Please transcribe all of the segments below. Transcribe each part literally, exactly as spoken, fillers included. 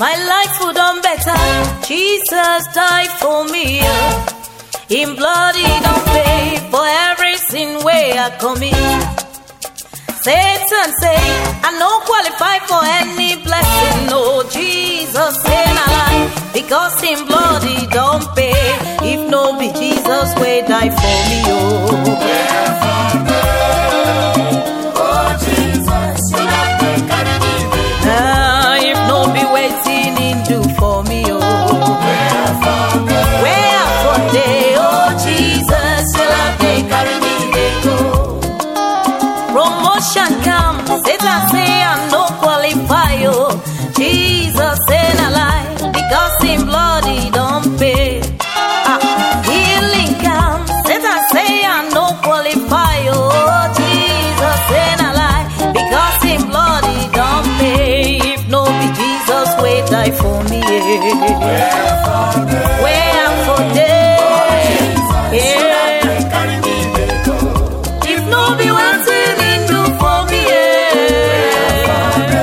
my life would done better. Jesus died for me. In blood he don't pay for every sin way I commit. Satan say I no qualify for any blessing. No, Jesus say I lie, because in blood he don't pay. If no be Jesus way die for me, oh. Oh Jesus, you have to carry me. Ah, if no be waiting in do for me, oh. Where for day, oh Jesus, you have to carry me, they go. Promotion come, Satan say I no qualify, oh. Jesus say I lie, because in blood he don't pay. Ah, healing come, Satan say I no qualify, oh. Jesus say I lie, because in blood he don't pay. If no be Jesus way die for me, yeah. Where for day, yeah. If no be waiting in do for me, yeah.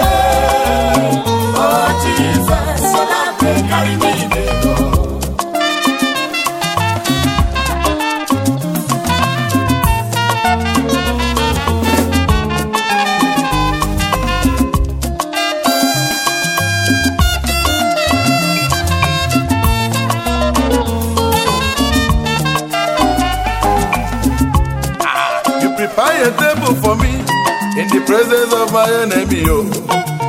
Oh Jesus, you have to carry me. Prepare a table for me in the presence of my enemy, oh.